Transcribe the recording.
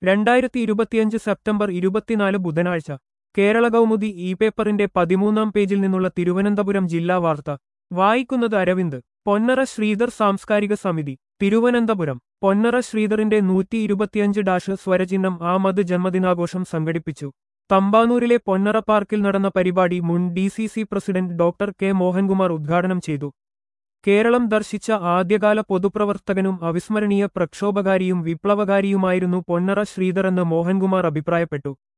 2025 September 24 ബുധനാഴ്ച Kerala Kaumudi E പേപ്പറിന്റെ 13-ാം പേജിൽ നിന്നുള്ള തിരുവനന്തപുരം ജില്ലാ വാർത്ത വായിക്കുന്നത് അരവിന്ദ്. പൊന്നറ ശ്രീധർ സാംസ്കാരിക സമിതി തിരുവനന്തപുരം. പൊന്നറ ശ്രീധറിന്റെ 125 സ്വരചിഹ്നം ആമത് ജന്മദിനാഘോഷം സംഘടിപ്പിച്ചു. തമ്പാനൂരിലെ പൊന്നറ പാർക്കിൽ നടന്ന പരിപാടി മുൻ DCC president doctor K Mohankumar ഉദ്ഘാടനം ചെയ്തു. കേരളം ദർശിച്ച ആദ്യകാല പൊതുപ്രവർത്തകനും അവിസ്മരണീയ പ്രക്ഷോഭകാരിയും വിപ്ലവകാരിയുമായിരുന്നു പൊന്നറ ശ്രീധറെന്ന് മോഹൻകുമാർ അഭിപ്രായപ്പെട്ടു.